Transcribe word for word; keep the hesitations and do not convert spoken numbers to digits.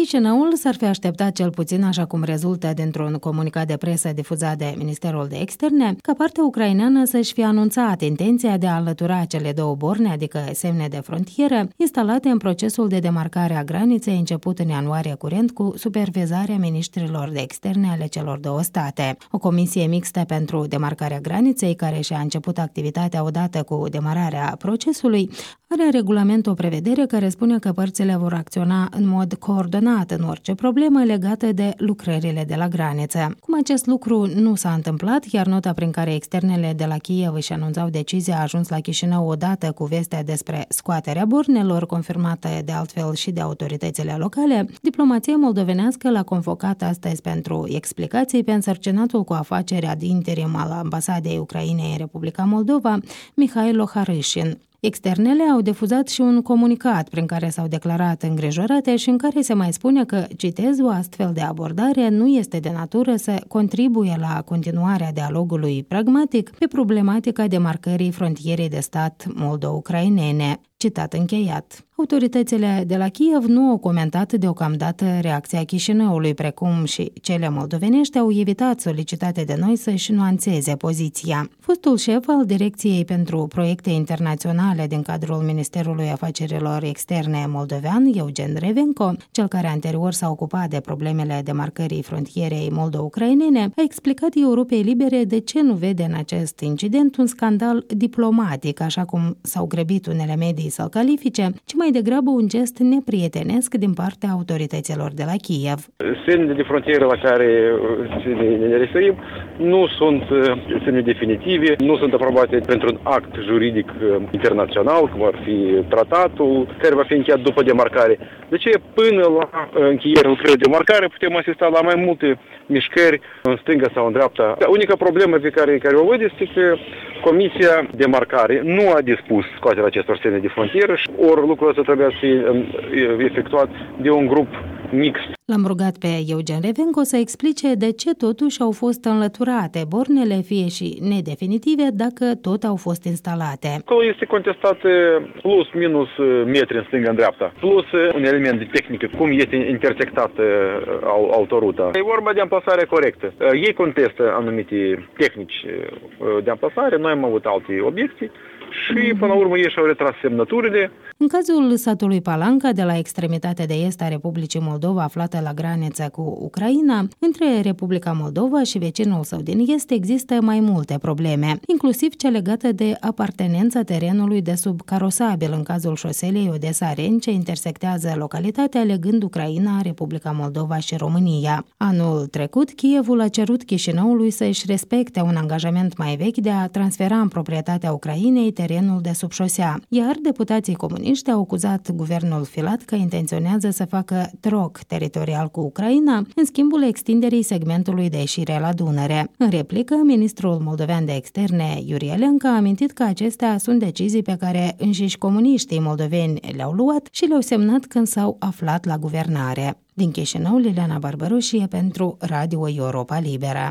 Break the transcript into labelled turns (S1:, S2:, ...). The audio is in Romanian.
S1: Chișinăul s-ar fi așteptat cel puțin, așa cum rezultă dintr-un comunicat de presă difuzat de Ministerul de Externe, ca partea ucraineană să-și fi anunțat intenția de a înlătura cele două borne, adică semne de frontieră, instalate în procesul de demarcare a graniței început în ianuarie curent cu supervizarea ministrilor de externe ale celor două state. O comisie mixtă pentru demarcarea graniței, care și-a început activitatea odată cu demararea procesului, are în regulament o prevedere care spune că părțile vor acționa în mod coordonat în orice problemă legată de lucrările de la graniță. Cum acest lucru nu s-a întâmplat, iar nota prin care externele de la Kiev își anunțau decizia a ajuns la Chișinău odată cu vestea despre scoaterea bornelor, confirmată de altfel și de autoritățile locale, diplomația moldovenească l-a convocat astăzi pentru explicații pe însărcinatul cu afaceri ad interim al ambasadei Ucrainei în Republica Moldova, Mihailo Harâșin. Externele au difuzat și un comunicat prin care s-au declarat îngrijorate și în care se mai spune că, citez, o astfel de abordare nu este de natură să contribuie la continuarea dialogului pragmatic pe problematica demarcării frontierei de stat moldo-ucrainene. Citat încheiat. Autoritățile de la Kiev nu au comentat deocamdată reacția Chișinăului, precum și cele moldovenești au evitat solicitate de noi să-și nuanțeze poziția. Fostul șef al Direcției pentru Proiecte Internaționale din cadrul Ministerului Afacerilor Externe moldovean, Eugen Revenco, cel care anterior s-a ocupat de problemele demarcării frontierei moldo-ucrainene, a explicat Europei Libere de ce nu vede în acest incident un scandal diplomatic, așa cum s-au grăbit unele medii să-l califice, ci mai degrabă un gest neprietenesc din partea autorităților de la Kiev.
S2: Semnele de frontieră la care ne referim nu sunt semne definitive, nu sunt aprobate pentru un act juridic internațional, cum ar fi tratatul, care va fi încheiat după demarcare. De ce până la încheierea lucrării de demarcare putem asista la mai multe mișcări în stânga sau în dreapta. Unica problemă pe care, care o văd este că Comisia de Demarcare nu a dispus scoaterea acestor semne de frontieră, ori lucrul ăsta trebuia să fie efectuat de un grup mixt.
S1: L-am rugat pe Eugen Revenco să explice de ce totuși au fost înlăturate bornele, fie și nedefinitive, dacă tot au fost instalate.
S2: Acolo este contestat plus minus metri în stânga în dreapta, plus un element de tehnică, cum este intersectată autoruta. E vorba de amplasare corectă. Ei contestă anumite tehnici de amplasare, noi am avut alte obiecții și până la urmă ei și-au retras semnăturile.
S1: În cazul satului Palanca, de la extremitatea de est a Republicii Moldova, aflată la graniță cu Ucraina, între Republica Moldova și vecinul său din est există mai multe probleme, inclusiv cea legată de apartenența terenului de sub carosabil în cazul șoselei Odessa-Ren, ce intersectează localitatea legând Ucraina, Republica Moldova și România. Anul trecut, Kievul a cerut Chișinăului să își respecte un angajament mai vechi de a transfera în proprietatea Ucrainei terenul de sub șosea, iar deputații comuniști au acuzat guvernul Filat că intenționează să facă troc teritorial cu Ucraina în schimbul extinderii segmentului de ieșire la Dunăre. În replică, ministrul moldovean de externe, Iurie Leancă, a amintit că acestea sunt decizii pe care înșiși comuniștii moldoveni le-au luat și le-au semnat când s-au aflat la guvernare. Din Chișinău, Liliana Barbaroșie pentru Radio Europa Liberă.